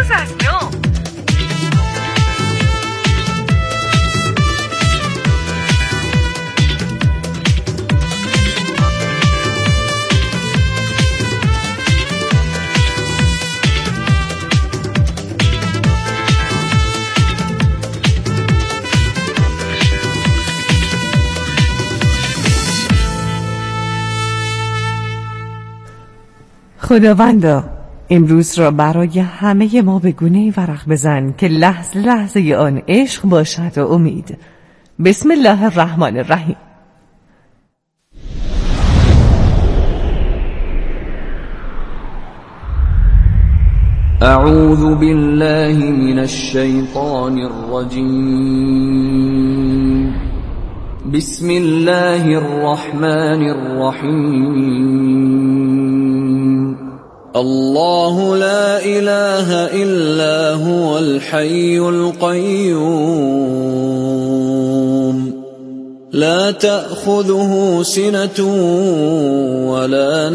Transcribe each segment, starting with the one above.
امروز از نو. خداوندا امروز را برای همه ما به گونه‌ای ورق بزن که لحظه لحظه آن عشق باشد و امید. بسم الله الرحمن الرحیم. اعوذ بالله من الشیطان الرجیم. بسم الله الرحمن الرحیم. الله لا إله إلا هو الحي القيوم لا تأخذه سنة ولا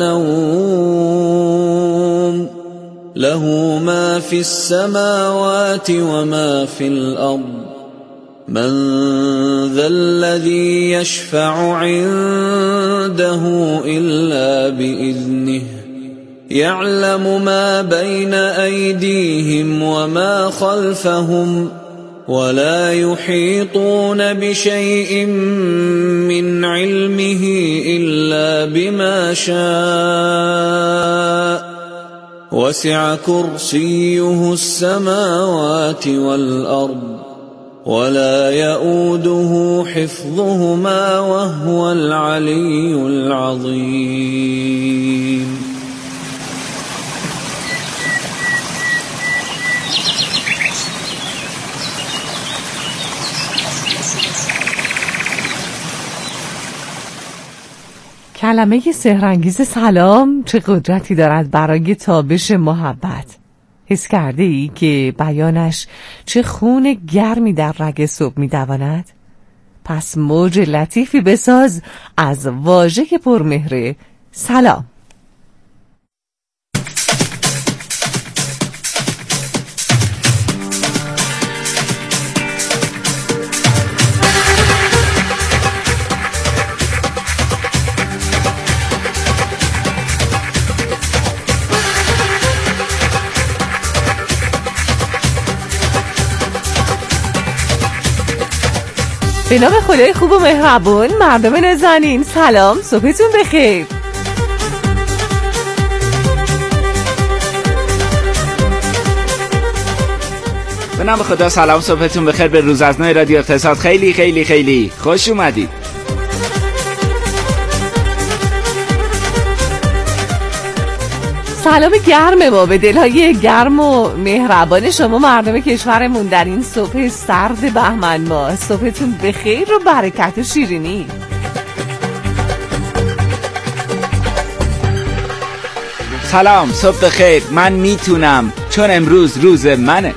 نوم له ما في السماوات وما في الأرض من ذا الذي يشفع عنده إلا بإذنه يعلم ما بين أيديهم وما خلفهم ولا يحيطون بشيء من علمه إلا بما شاء وسع كرسيه السماوات والأرض ولا يؤوده حفظهما وهو العلي العظيم. کلمه سحرانگیز سلام چه قدرتی دارد برای تابش محبت. حس کرده ای که بیانش چه خون گرمی در رگ صبح می دواند؟ پس موج لطیفی بساز از واژه پرمهر سلام. به نام خدای خوب و مهربون. مردم نازنین سلام، صبحتون بخیر. به نام خدا سلام، صبحتون بخیر. به روز از نو رادیو اقتصاد خیلی خیلی خیلی خوش اومدید. سلام گرم ما به دلهای گرم و مهربان شما مردم کشورمون در این صبح سرد بهمن ماه. صبحتون بخیر و برکت و شیرینی. سلام، صبح بخیر. من میتونم چون امروز روز منه.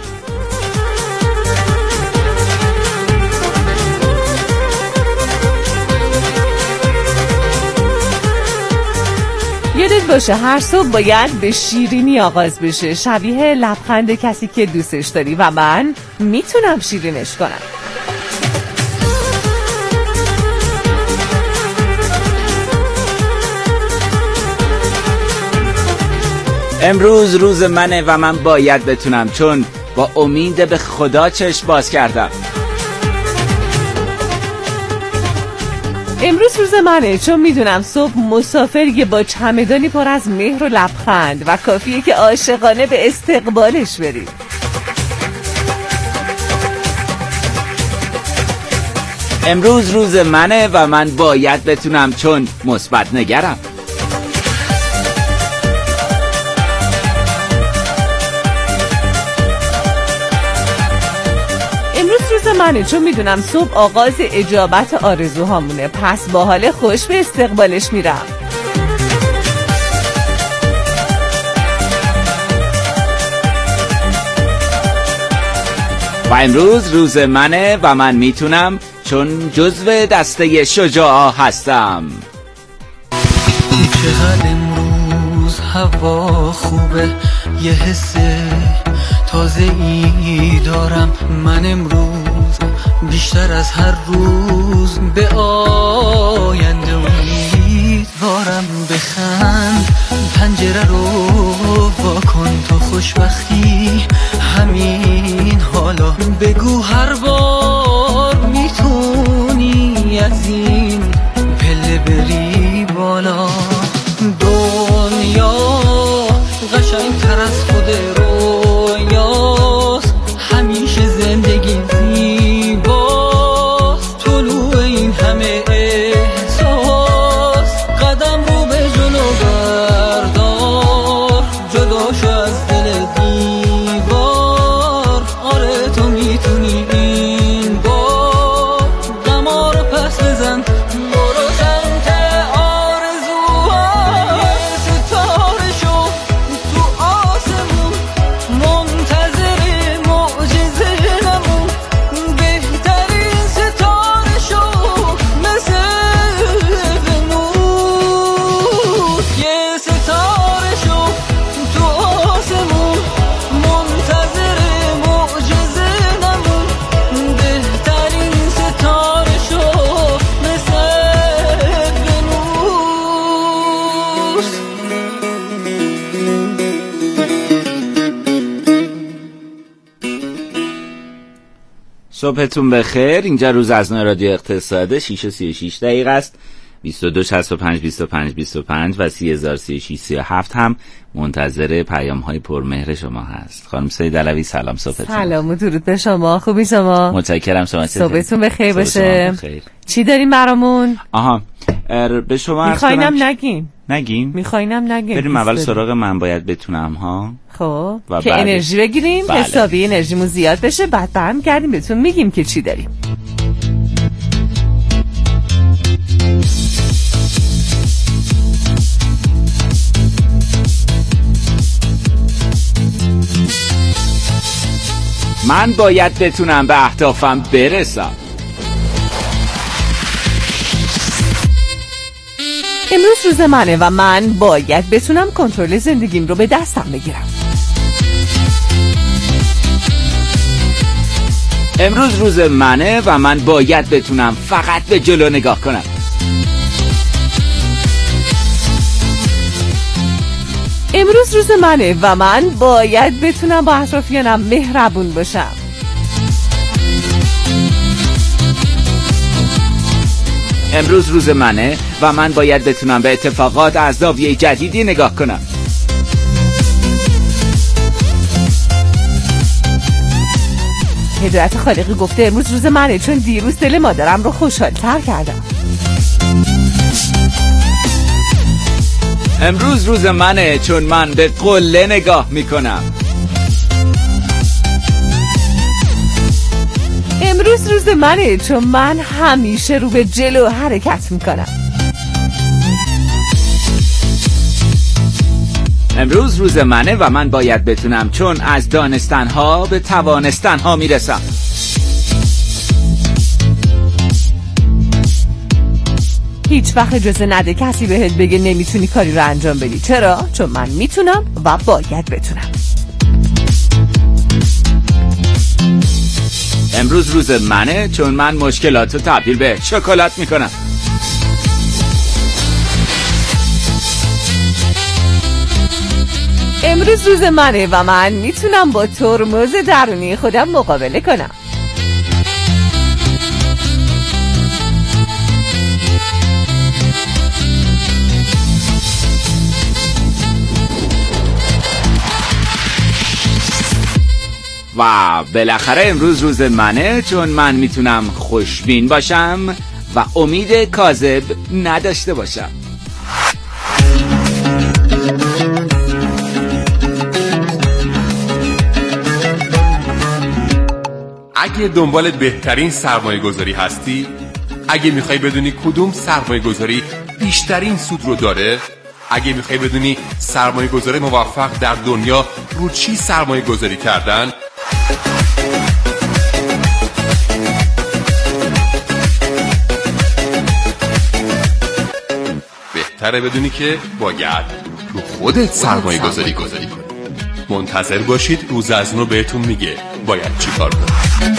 یادت باشه هر صبح باید به شیرینی آغاز بشه، شبیه لبخند کسی که دوستش داری و من میتونم شیرینش کنم. امروز روز منه و من باید بتونم چون با امید به خدا چشم باز کردم. امروز روز منه چون میدونم صبح مسافری با چمدانی پر از مهر و لبخند و کافیه که عاشقانه به استقبالش بری. امروز روز منه و من باید بتونم چون مثبت نگرم. منه چون میدونم صبح آغاز اجابت آرزوهامونه، پس با حال خوش به استقبالش میرم. و امروز روز منه و من میتونم چون جزو دسته شجاع هستم. چقدر امروز هوا خوبه، یه حسه تازه‌ای دارم من امروز، بیشتر از هر روز به آینده امیدوارم. بخند، پنجره رو واکن تا خوشبختی همین حالا. بگو هر بار میتونی از این پله بری بالا. دنیا قشنگ‌تر از خود رویاست، همیشه زندگی زیباست. طلوع این همه احساس، قدم رو به جلو بردار، جدا شو از دل دیوار. آره تو میتونی این بار، غما رو پس بزن، برو سمت آرزوها. ستاره شو تو آسمون، منتظر معجزه نمون. بهترین ستاره شو مثل نور. یه ستاره شو تو آسمون، منتظر معجزه نمون. بهترین ستاره شو مثل نور. صبحتون بخیر. اینجا روز از نو رادیو اقتصاد 6:36 دقیقه است. 22 65 25 25 و 30036 37 هم منتظر پیام های پرمهر شما هست. خانم سید علوی سلام، صبحتون سلام و درود به شما. خوبی شما؟ متشکرم. شما چطورید؟ صبحتون بخیر صبح باشه. شما بخیر. چی داریم برامون؟ آها به شما عرض میخواینم کنم نگین. نگیم؟ میخواینم نگین. بریم اول سراغ من باید بتونم ها. خب و که بعد انرژی بگیریم، بله. حسابی انرژیمون زیاد بشه، بعد برمیگردیم بهتون میگیم که چی داریم. من باید بتونم به اهدافم برسم. امروز روز منه و من باید بتونم کنترل زندگیم رو به دستم بگیرم. امروز روز منه و من باید بتونم فقط به جلو نگاه کنم. امروز روز منه و من باید بتونم با اطرافیانم مهربون باشم. امروز روز منه و من باید بتونم به اتفاقات از زاویه جدیدی نگاه کنم. هدایت خالقی گفته امروز روز منه چون دیروز دل مادرم رو خوشحال‌تر کردم. امروز روز منه چون من به قله نگاه میکنم. امروز روز منه چون من همیشه رو به جلو حرکت میکنم. امروز روز منه و من باید بتونم چون از دانستنها به توانستنها میرسم. هیچ وقت اجازه نده کسی بهت بگه نمیتونی کاری رو انجام بدی. چرا؟ چون من میتونم و باید بتونم. امروز روز منه چون من مشکلات رو تبدیل به شکلات میکنم. امروز روز منه و من میتونم با ترمز درونی خودم مقابله کنم. و بالاخره امروز روز منه چون من میتونم خوشبین باشم و امید کاذب نداشته باشم. اگه دنبال بهترین سرمایه گذاری هستی، اگه میخوای بدونی کدوم سرمایه گذاری بیشترین سود رو داره، اگه میخوای بدونی سرمایه گذاری موفق در دنیا رو چی سرمایه گذاری کردن، بهتره بدونی که باید رو خودت سرمایه گذاری کنی. منتظر باشید، روز از نو بهتون میگه باید چی کار کنید.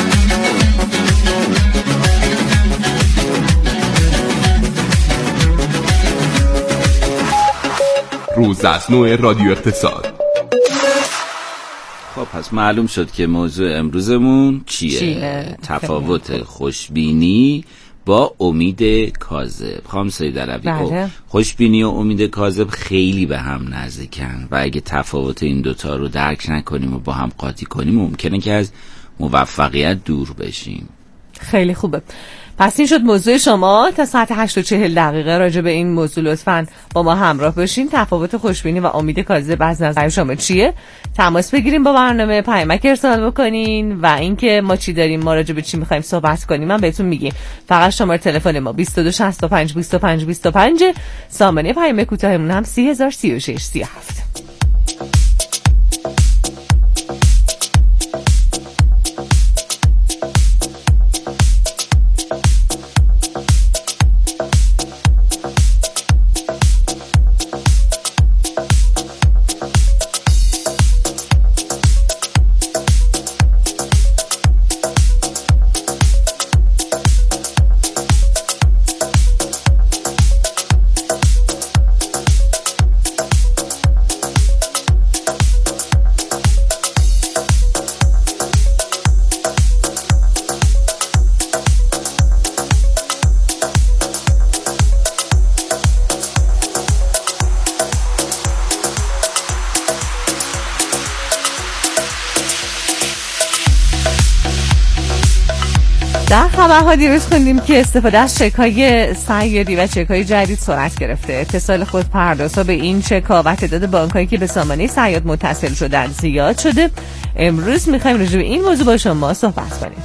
روز از نو رادیو اقتصاد. خب پس معلوم شد که موضوع امروزمون چیه؟ تفاوت خوشبینی با امید کاذب. خانم سیدعلوی، خوشبینی و امید کاذب خیلی به هم نزدیکن و اگه تفاوت این دوتا رو درک نکنیم و با هم قاطی کنیم ممکنه که از موفقیت دور بشیم. خیلی خوبه. پس این شد موضوع شما. تا ساعت 8:40 راجع به این موضوع لطفاً با ما همراه باشین. تفاوت خوشبینی و امید کاذب از نظر شما چیه؟ تماس بگیریم با برنامه، پیامک ارسال بکنین و اینکه ما چی داریم، ما راجع به چی می‌خوایم صحبت کنیم من بهتون میگیم. فقط شماره تلفن ما 2265 25 25، سامانه پیام کوتاهمون هم 3036 37. در خبرها دیروز خوندیم که استفاده از چک‌های سیاری و چک‌های جدید سرعت گرفته. اتصال خودپردازها به این چک‌ها و تعداد بانک‌هایی که به سامانه صیاد متصل شدن زیاد شده. امروز می‌خوایم راجع به این موضوع با شما صحبت کنیم.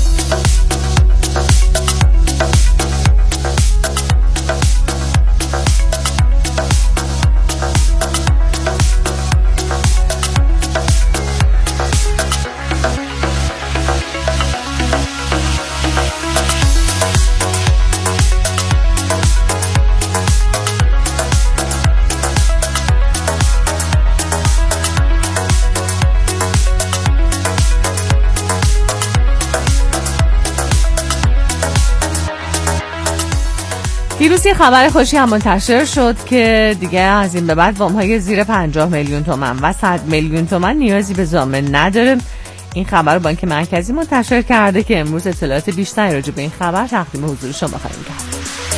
دیروز یه خبر خوشی هم منتشر شد که دیگه از این به بعد وام‌های زیر 50 میلیون تومان و 100 میلیون تومان نیازی به ضامن نداره. این خبر رو بانک مرکزی منتشر کرده که امروز اطلاعات بیشتری راجع به این خبر تقدیم حضور شما خواهیم کرد.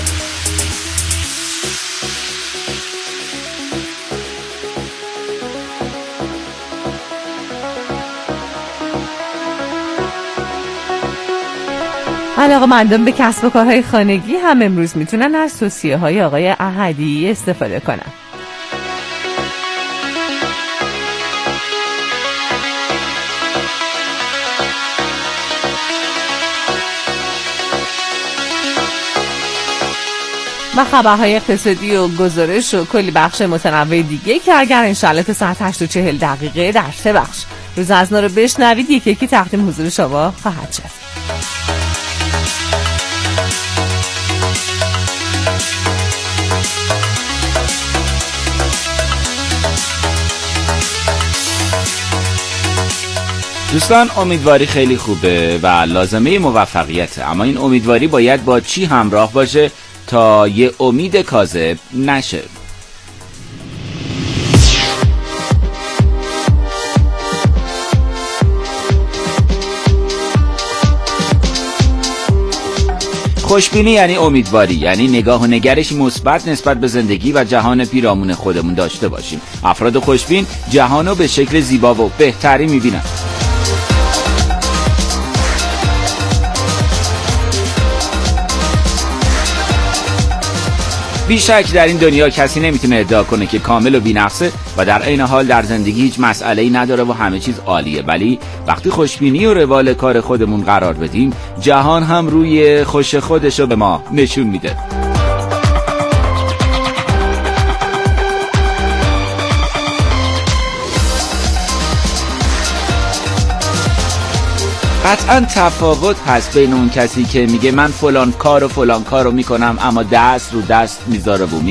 علاقه‌مندان به کسب و کارهای خانگی هم امروز میتونن از توصیه‌های آقای احدی استفاده کنن. و خبرهای اقتصادی و گزارش و کلی بخش متنوع دیگه که اگر انشالله تا ساعت 8:40 در 3 بخش روز از نو رو بشنوید یکی یکی تقدیم حضور شما خواهد شد. دوستان، امیدواری خیلی خوبه و لازمه موفقیته، اما این امیدواری باید با چی همراه باشه تا یه امید کاذب نشه؟ خوشبینی یعنی امیدواری، یعنی نگاه و نگرش مثبت نسبت به زندگی و جهان پیرامون خودمون داشته باشیم. افراد خوشبین جهانو به شکل زیبا و بهتری میبینن. بیشک در این دنیا کسی نمیتونه ادعا کنه که کامل و بی‌نقصه و در عین حال در زندگی هیچ مسئله‌ای نداره و همه چیز عالیه، ولی وقتی خوشبینی و روال کار خودمون قرار بدیم جهان هم روی خوش خودش رو به ما نشون میده. قطعا تفاوت هست بین اون کسی که میگه من فلان کار و فلان کار رو میکنم اما دست رو دست میذاره و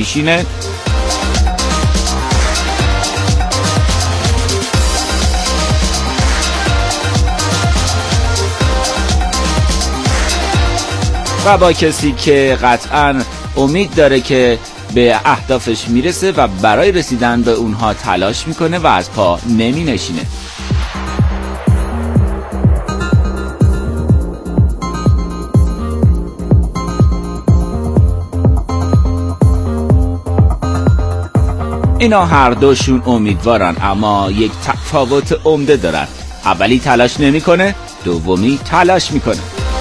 و با کسی که قطعاً امید داره که به اهدافش میرسه و برای رسیدن به اونها تلاش میکنه و از پا نمی نشینه. اینا هر دوشون امیدوارن، اما یک تفاوت عمده دارن. اولی تلاش نمیکنه، دومی تلاش میکنه.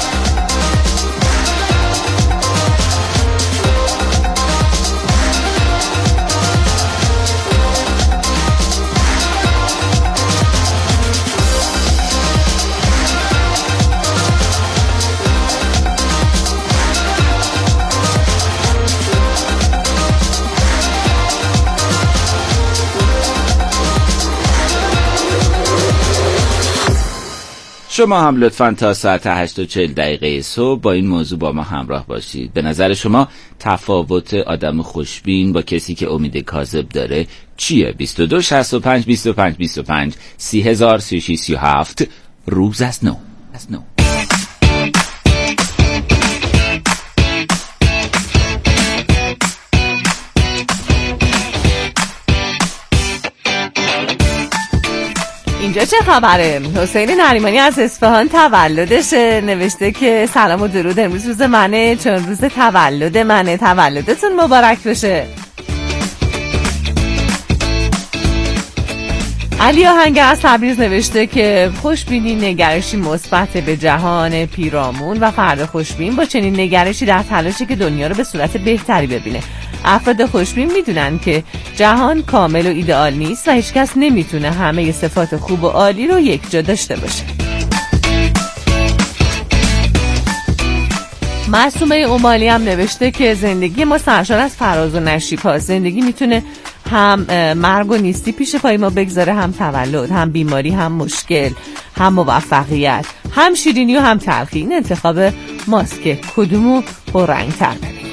شما هم لطفاً تا ساعت 8:40 صبح با این موضوع با ما همراه باشید. به نظر شما تفاوت آدم خوشبین با کسی که امید کاذب داره چیه؟ 22 65 25 25 30 36 37 روز از نو. اینجا چه خبره؟ حسین نریمانی از اصفهان تولدشه. نوشته که سلام و درود، امروز روز منه، چون روز تولد منه، تولدتون مبارک بشه. علی آهنگر از تبریز نوشته که خوشبینی نگرشی مثبت به جهان پیرامون و فرد خوشبین با چنین نگرشی در تلاشی که دنیا رو به صورت بهتری ببینه. افراد خوشبین میدونن که جهان کامل و ایدئال نیست و هیچکس نمیتونه همه صفات خوب و عالی رو یک جا داشته باشه. معصومه اومالی هم نوشته که زندگی ما سرشار از فراز و نشیب هاست. زندگی میتونه هم مرگ و نیستی پیش پای ما بگذاره، هم تولد، هم بیماری، هم مشکل، هم موفقیت، هم شیرینی و هم تلخی. این انتخاب ماست که کدومو پررنگ‌تر ببینیم.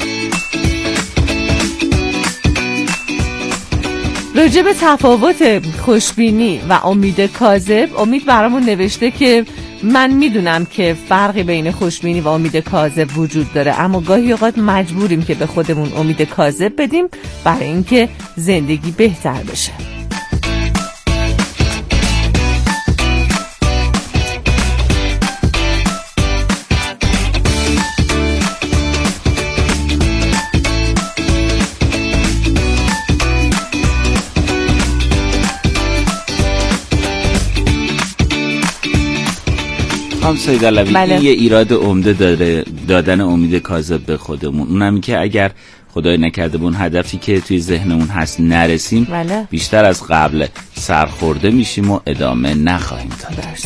راجع به تفاوت خوشبینی و امید کاذب، امید برامون نوشته که من میدونم که فرقی بین خوشبینی و امید کاذب وجود داره، اما گاهی اوقات مجبوریم که به خودمون امید کاذب بدیم برای اینکه زندگی بهتر بشه. هم سید علوی بله. یه ایراد عمده داره دادن امید کاذب به خودمون، اونم که اگر خدای نکرده اون هدفی که توی ذهنمون هست نرسیم بله. بیشتر از قبل سرخورده میشیم و ادامه نخواهیم داد.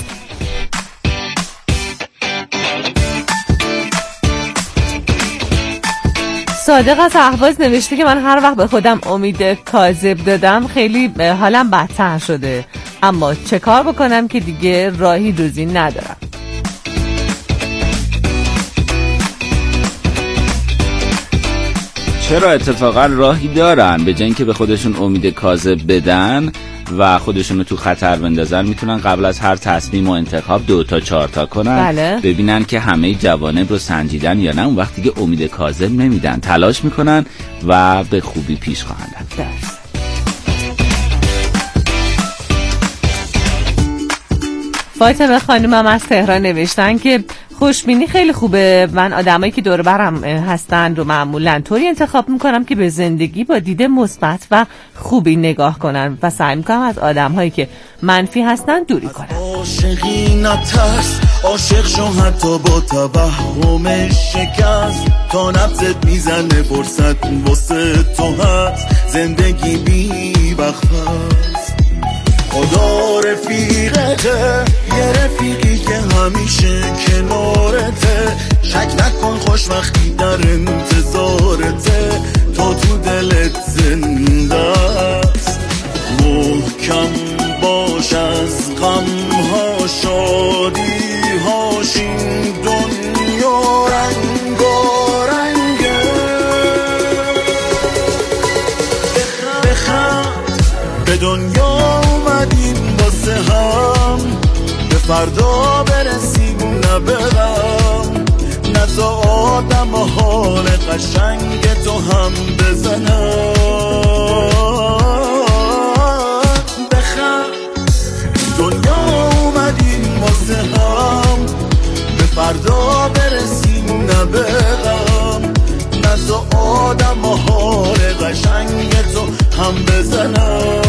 صادق از اهواز نوشته که من هر وقت به خودم امید کاذب دادم خیلی حالم بدتر شده، اما چه کار بکنم که دیگه راهی جزی ندارم. چرا اتفاقا راهی دارن، به جای اینکه به خودشون امید کاذب بدن و خودشون رو تو خطر بندازن، میتونن قبل از هر تصمیم و انتخاب 2 تا 4 تا کنن بله. ببینن که همه جوانب رو سنجیدن یا نه، اون وقتی که امید کاذب نمیدن، تلاش میکنن و به خوبی پیش خواهند رفت. فاطمه خانومم از تهران نوشتن که خوشبینی خیلی خوبه. من آدمایی که دور برم هستن رو معمولا طوری انتخاب میکنم که به زندگی با دید مثبت و خوبی نگاه کنن و سعی میکنم از آدمهایی که منفی هستن دوری کنم. عاشقی نترس، عاشق شو حتی با توهم شکست، تا نبضت میزنه فرصت واسه تو هست، زندگی بی وقفست. خدا رفیقته، یه رفیقی که همیشه کنارته، شک نکن خوشبختی در انتظارته، تا تو دلت زنده است. محکم باش از غمها شادی هاش، این دنیا رنگارنگه. بخند به دنیا اومدیم واسه هم، به فردا برسیم نه به غم، نه نزا آدم حال قشنگ تو هم بزنن. بخند دنیا اومدیم واسه هم، به فردا برسیم نه به غم. نزا آدم حال قشنگ تو هم بزنن.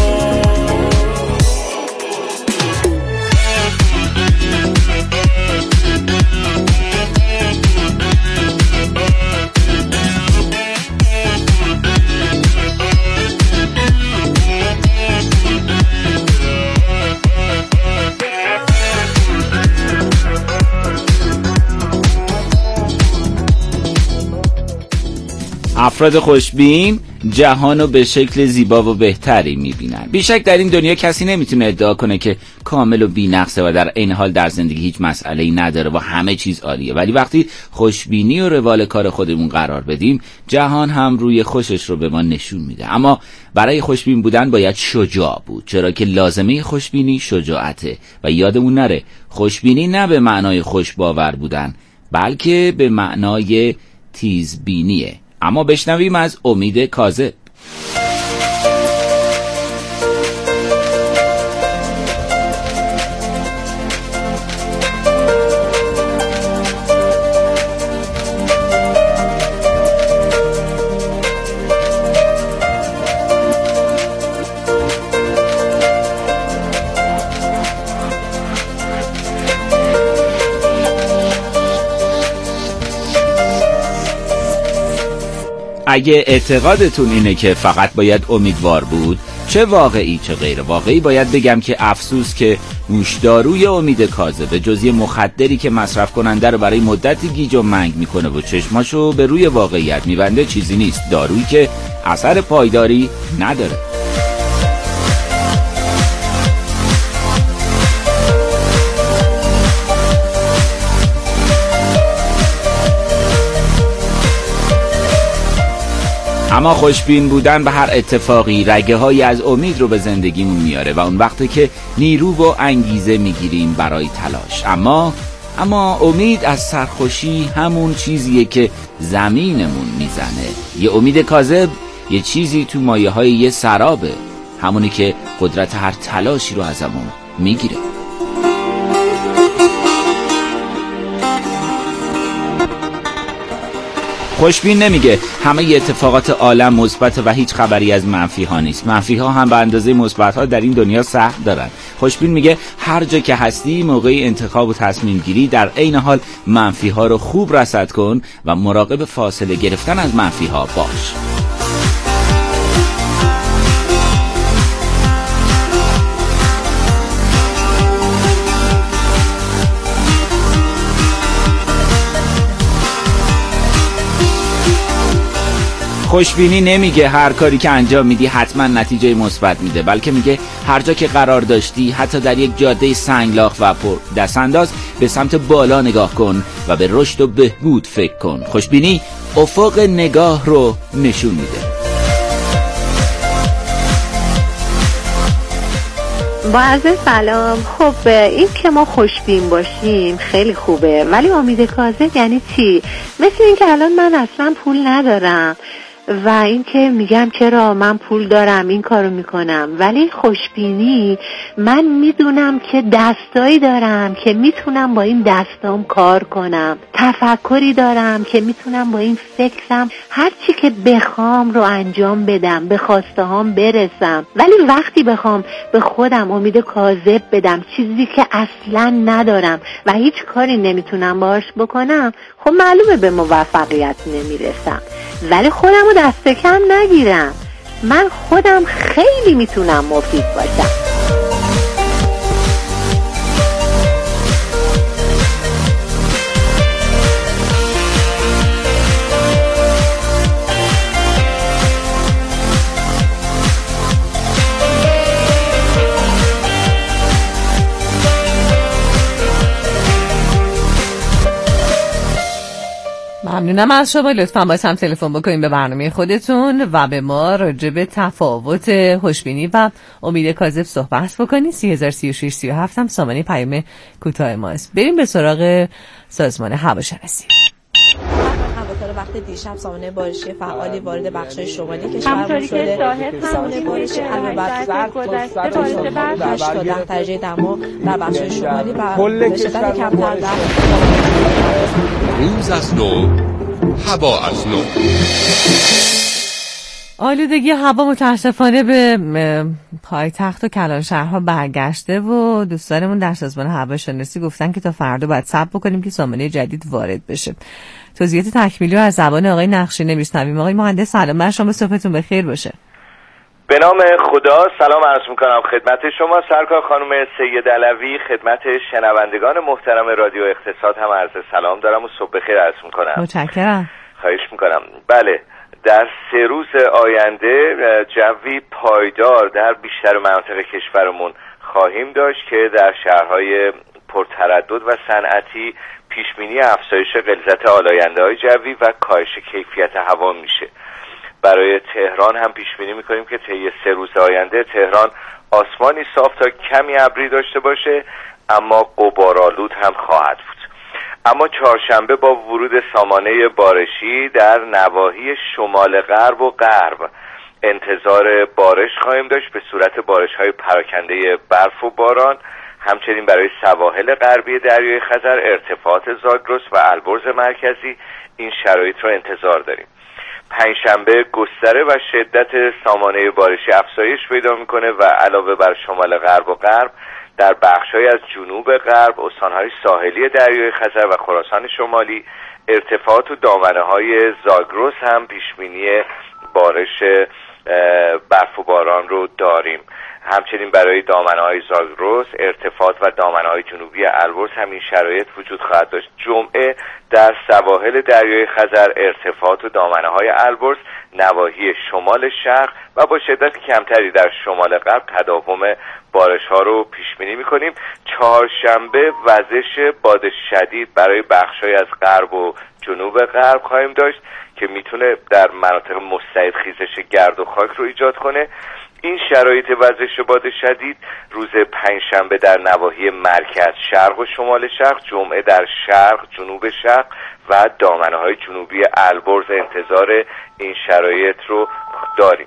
افراد خوشبین جهانو به شکل زیبا و بهتری میبینن. بیشک در این دنیا کسی نمیتونه ادعا کنه که کامل و بی‌نقصه و در عین حال در زندگی هیچ مسئله‌ای نداره و همه چیز عالیه. ولی وقتی خوشبینی و روال کار خودمون قرار بدیم، جهان هم روی خوشش رو به ما نشون میده. اما برای خوشبین بودن باید شجاع بود، چرا که لازمه خوشبینی شجاعته. و یادمون نره خوشبینی نه به معنای خوش باور بودن، بلکه به معنای تیزبینیه. اما بشنویم از امید کاذب. اگه اعتقادتون اینه که فقط باید امیدوار بود، چه واقعی چه غیر واقعی، باید بگم که افسوس که نوشداروی امید کاذب جز یه مخدری که مصرف کننده رو برای مدتی گیج و منگ میکنه و چشماشو به روی واقعیت میبنده چیزی نیست، دارویی که اثر پایداری نداره. اما خوشبین بودن به هر اتفاقی رگه هایی از امید رو به زندگیمون میاره و اون وقتی که نیرو و انگیزه میگیریم برای تلاش. اما امید از سرخوشی همون چیزیه که زمینمون میزنه. یه امید کاذب یه چیزی تو مایه های یه سرابه، همونی که قدرت هر تلاشی رو ازمون میگیره. خوشبین نمیگه همه اتفاقات عالم مثبت و هیچ خبری از منفی ها نیست. منفی ها هم به اندازه مثبت ها در این دنیا سهم دارن. خوشبین میگه هر جا که هستی موقع انتخاب و تصمیم گیری در عین حال منفی ها رو خوب رصد کن و مراقب فاصله گرفتن از منفی ها باش. خوشبینی نمیگه هر کاری که انجام میدی حتما نتیجه مثبت میده، بلکه میگه هر جا که قرار داشتی، حتی در یک جاده سنگلاخ و پر دستانداز، به سمت بالا نگاه کن و به رشد و بهبود فکر کن. خوشبینی افق نگاه رو نشون میده. با عرض سلام. خب این که ما خوشبین باشیم خیلی خوبه، ولی امید کاذب یعنی چی؟ مثل این که الان من اصلا پول ندارم و این که میگم چرا من پول دارم این کارو میکنم، ولی خوشبینی من میدونم که دستایی دارم که میتونم با این دستام کار کنم، تفکری دارم که میتونم با این فکرم هر چی که بخوام رو انجام بدم، به خواسته هام برسم. ولی وقتی بخوام به خودم امید کاذب بدم، چیزی که اصلا ندارم و هیچ کاری نمیتونم باهاش بکنم، خب معلومه به موفقیت نمیرسم. ولی خودم رو دست کم نگیرم، من خودم خیلی میتونم مفید باشم. ممنونم از شما. لطفاً باز هم تلفن بکنید به برنامه خودتون و به ما راجع به تفاوت خوشبینی و امید کاذب صحبت بکنید. 303637 هم سامانه پیام کوتاه ماست. بریم به سراغ سازمان هواشناسی. وقت دیشب سامانه بارشی فعالی وارد بخش‌های شمالی کشورمون شده. سامانه بارشی علاوه بر برف گذشته تا 8 تا 10 درجه دما در بخش‌های شمالی و به شدت کمتر در روز از نو، هوا از نو. آلودگی هوا متاسفانه به پایتخت و کلان شهرها برگشته و دوستانمون در سازمان هواشناسی گفتن که تا فردا باید صبر بکنیم که سامانه جدید وارد بشه. توضیحات تکمیلی رو از زبان آقای نقشی میشنویم. آقای مهندس سلام بر شما، صبحتون بخیر باشه. به نام خدا سلام عرض میکنم خدمت شما سرکار خانم سید علوی، خدمت شنوندگان محترم رادیو اقتصاد هم عرض سلام دارم و صبح بخیر عرض میکنم. متشکرم. خواهش میکنم. بله، در 3 روز آینده جوی پایدار در بیشتر مناطق کشورمون خواهیم داشت که در شهرهای پرتردد و صنعتی پیشبینی افزایش غلظت آلاینده‌های جوی و کاهش کیفیت هوا میشه. برای تهران هم پیشبینی میکنیم که طی 3 روز آینده تهران آسمانی صاف تا کمی ابری داشته باشه، اما غبارآلود هم خواهد بود. اما چهارشنبه با ورود سامانه بارشی در نواحی شمال غرب و غرب انتظار بارش خواهیم داشت به صورت بارش‌های پراکنده برف و باران. همچنین برای سواحل غربی دریای خزر، ارتفاعات زاگرس و البرز مرکزی این شرایط رو انتظار داریم. پنجشنبه گستره و شدت سامانه بارشی افزایش پیدا میکنه و علاوه بر شمال غرب و غرب در بخش‌های از جنوب غرب، استان‌های ساحلی دریای خزر و خراسان شمالی ارتفاعات و دامنه‌های زاگرس هم پیشبینی بارش برف و باران رو داریم. همچنین برای دامنه‌های زاگرس، ارتفاعات و دامنه‌های جنوبی البرز هم این شرایط وجود خواهد داشت. جمعه در سواحل دریای خزر ارتفاعات و دامنه‌های البرز، نواحی شمال شرق و با شدت کمتری در شمال غرب تداوم بارش‌ها رو پیش بینی می‌کنیم. چهارشنبه وزش باد شدید برای بخش‌های از غرب و جنوب غرب خواهیم داشت که میتونه در مناطق مستعد خیزش گرد و خاک رو ایجاد کنه. این شرایط وزش باد شدید روز پنجشنبه در نواحی مرکز، شرق و شمال شرق، جمعه در شرق، جنوب شرق و دامنه‌های جنوبی البرز انتظار این شرایط رو داریم.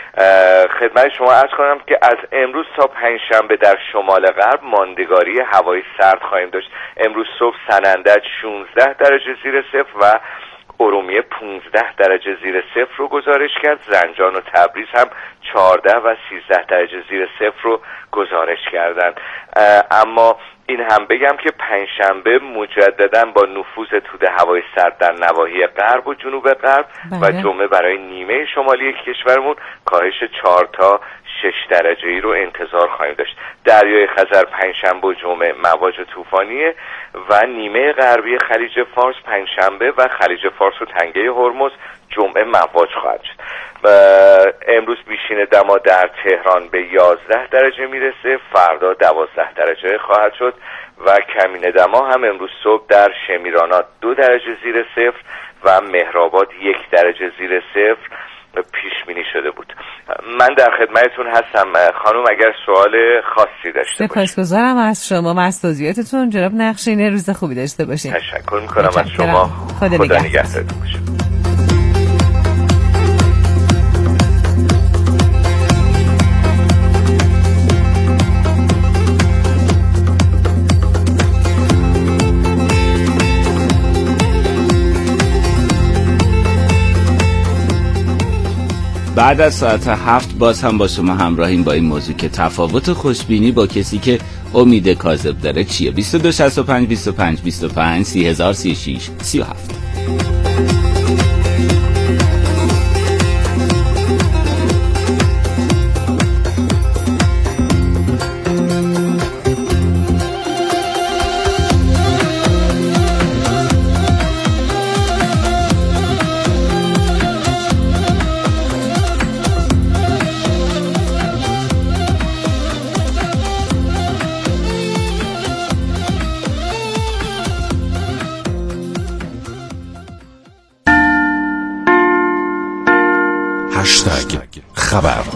خدمت شما عرض کنم که از امروز تا پنجشنبه در شمال غرب ماندگاری هوای سرد خواهیم داشت. امروز صبح سنندج 16 درجه زیر صفر و ارومیه 15 درجه زیر صفر رو گزارش کرد. زنجان و تبریز هم 14 و 13 درجه زیر صفر رو گزارش کردند. اما این هم بگم که پنجشنبه مجددا با نفوذ توده هوای سرد در نواحی غرب و جنوب غرب و جمعه برای نیمه شمالی کشورمون کاهش 4 تا 6 درجه‌ای رو انتظار خواهیم داشت. دریای خزر پنجشنبه و جمعه مواج طوفانیه و نیمه غربی خلیج فارس پنجشنبه و خلیج فارس و تنگه هرمز جمعه مواج خواهد شد. امروز بیشین دما در تهران به 11 درجه میرسه، فردا 12 درجه خواهد شد و کمین دما هم امروز صبح در شمیرانات 2 درجه زیر صفر و مهرآباد 1 درجه زیر صفر پیش بینی شده بود. من در خدمتتون هستم خانم، اگر سوال خاصی داشته باشید. سپاسگزارم از شما و از توضیحاتتون جناب نقشینه. روز خوبی داشته باشید. تشکر میکنم از شما. خدا نگهدارتون باشه. بعد از ساعت 7 باز هم با شما همراهیم با این موضوع که تفاوت خوشبینی با کسی که امید کاذب داره چیه. 22 65 25 25 3036 37. خبر